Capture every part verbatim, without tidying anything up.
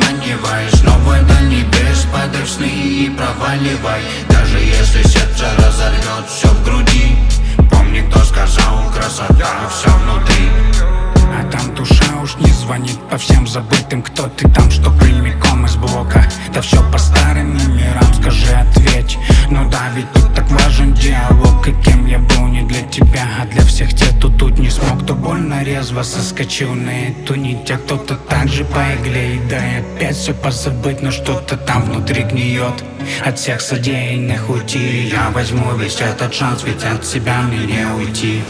заманивай. Снова до небес падай в сны и проваливай. Даже если сердце разорвет все в груди, помни, кто сказал, красота вся внутри. А там душа уж не звонит по всем забытым. Кто ты там, что прямиком из блока? Да все по старым номерам, скажи, ответь. Ну да, ведь тут так важен диалог. И кем я был не для тебя, а для всех тех, кто тут не смог. Кто больно резво соскочил на эту нить, а кто-то так же по игле. И да, и опять все позабыть, но что-то там внутри гниет. От всех содеянных уйти я возьму весь этот шанс, ведь от себя мне не уйти.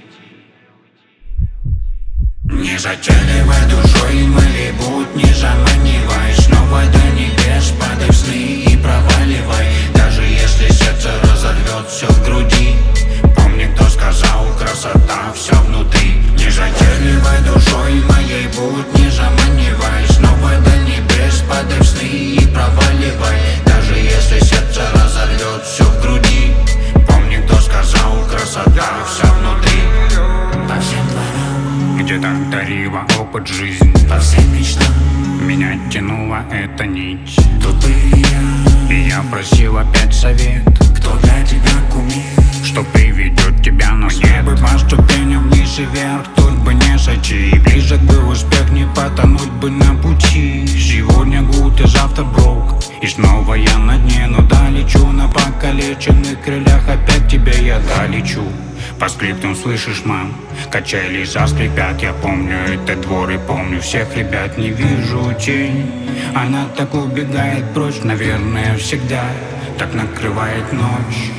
Не затягивай душой Малибу, не заманивай. Снова до небес падай в сны и проваливай. Даже если сердце разорвет все в груди, помни, кто сказал, красота вся внутри. Не затягивай душой моей будь, не заманивай. Снова до небес падай в сны и проваливай. Даже если сердце разорвет все в груди, помни, кто сказал, красота вся внутри. По всем дворам, где-то дарила опыт жизни, по всем мечтам меня тянула эта нить. тут был я, И я просил опять совет, кто для тебя кумир, что приведет тебя на свет. Мне бы по ступеням вниз и вверх, тут бы не сойти. Ближе бы успех, не потонуть бы на пути. Сегодня гуд и завтра брок, и снова я на дне. Но долечу на покалеченных крыльях, опять к тебе я долечу. По скриптам слышишь, мам, качели заскрипят. Я помню этот двор и помню всех ребят. Не вижу тень, она так убегает прочь. Наверное, всегда так накрывает ночь.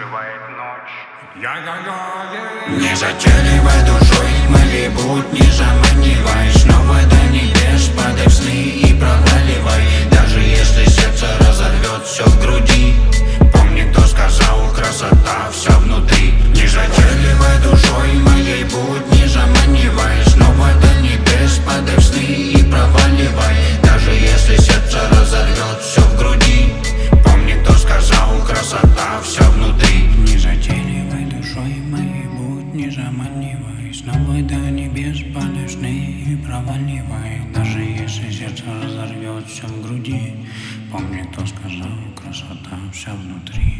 не затягивай душой Малибу, не заманивай. Снова до небес падай в сны и проваливай. Даже если сердце разорвет все в груди, помни, кто сказал, красота вся внутри. Не затягивай душой моей будь, не заманивай. Снова до небес падай в сны и проваливай. Даже если сердце разорвет все в груди, помни, кто сказал, красота вся внутри. Не затягивай душой моей будь, не заманивай. Снова до небес падай в сны и проваливай. Даже если сердце разорвет все в груди, помни, кто сказал, красота вся внутри.